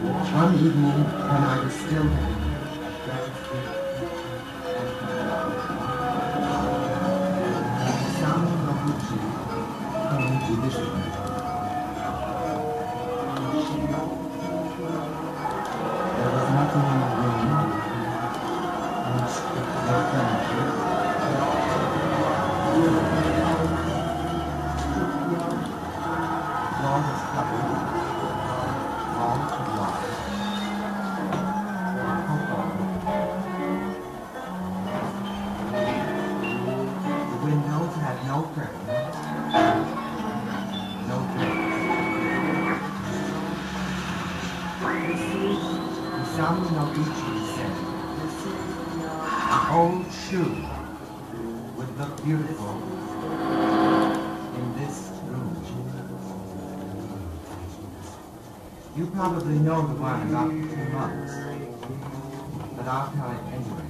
One evening when I was still there, Osamu Noguchi came to visit me. There was nothing in the room, no furniture. The floor was covered, wall to wall. The windows had no curtains, no drapes. Osamu Noguchi said, "An old shoe would look beautiful in this room." You probably know the one about the 2 months, but I'll tell it anyway.